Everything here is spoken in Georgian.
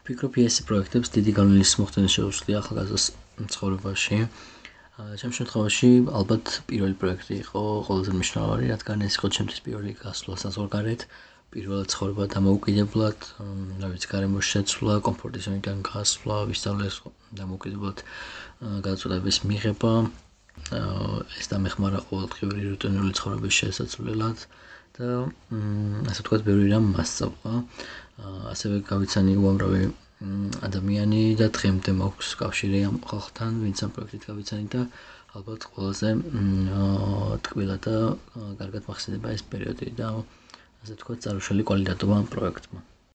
ვფიქრობ, ეს პროექტებს დიდი გავლენის მოხდენა შეუძლია ახალგაზრდას ცხოვრებაში. ჩემ შემთხვევაში ალბათ პირველი პროექტი იყო ყველაზე მნიშვნელოვანი, რადგან ეს იყო ჩემთვის პირველი გასვლა საზღვარგარეთ, პირველად ცხოვრება დამოუკიდებლად, რა ვიცი, გარემოში შეცვლა, კომფორტის ზონიდან გასვლა, ვისწავლე დამოუკიდებლად გადაწყვეტილების მიღება. ეს დამეხმარა ყოველდღიური რუტინული ცხოვრების შესაძლებლად და ასე ვთქვათ, ბევრი რამ მასწავლა. ასევე გავიცანი უამრავი ადამიანი და დღემდე მაქვს კავშირი ამ ხალხთან, ვინც ამ პროექტით გავიცანი და ალბათ ყველაზე ტკბილად და კარგად მახსენდება ეს პერიოდი და ასე ვთქვათ, წარუშალი კვალიდატობა ამ პროექტმა.